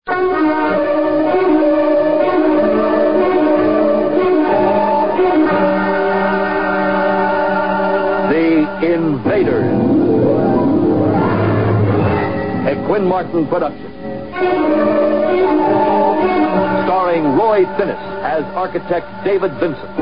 The Invaders. A Quinn Martin production. Starring Roy Finnis as architect David Vincent.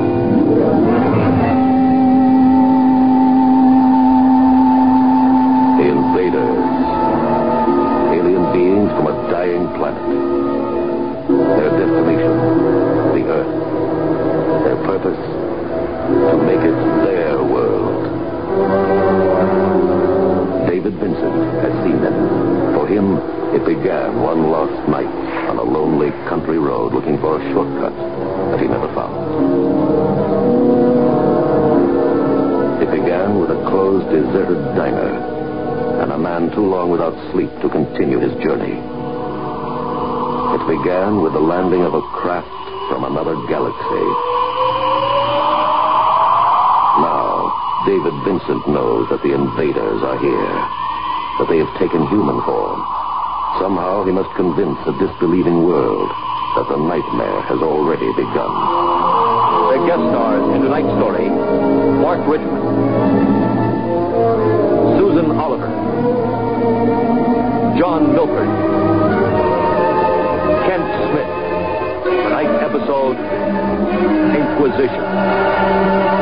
The Invaders. Alien beings from a dying planet. Their destination, the Earth. Their purpose, to make it their world. David Vincent has seen them. For him, it began one lost night on a lonely country road looking for a shortcut that he never found. It began with a closed, deserted diner and a man too long without sleep to continue his journey. It began with the landing of a craft from another galaxy. Now, David Vincent knows that the invaders are here, that they have taken human form. Somehow he must convince a disbelieving world that the nightmare has already begun. The guest stars in tonight's story: Mark Richmond, Susan Oliver, John Milford, Kent Smith. Tonight's episode: Inquisition.